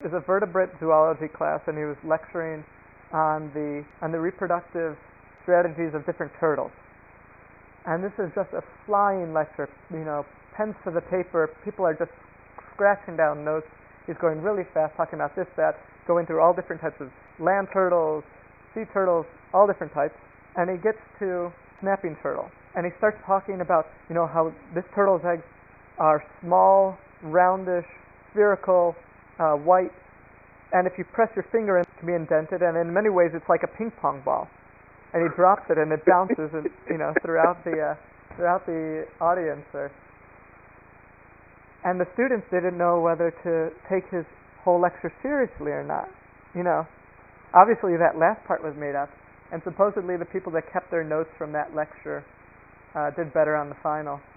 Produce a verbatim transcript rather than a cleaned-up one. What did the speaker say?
was a vertebrate zoology class, and he was lecturing on the on the reproductive strategies of different turtles. And this is just a flying lecture, you know, pens to the paper. People are just scratching down notes. He's going really fast, talking about this, that, going through all different types of land turtles, sea turtles, all different types. And he gets to snapping turtle, and he starts talking about, you know, how this turtle's eggs are small, roundish, spherical, uh, white, and if you press your finger in, it can be indented, and in many ways it's like a ping pong ball. And he drops it, and it bounces, and, you know, throughout the uh, throughout the audience there. And the students didn't know whether to take his whole lecture seriously or not. You know, obviously that last part was made up, and supposedly the people that kept their notes from that lecture uh, did better on the final.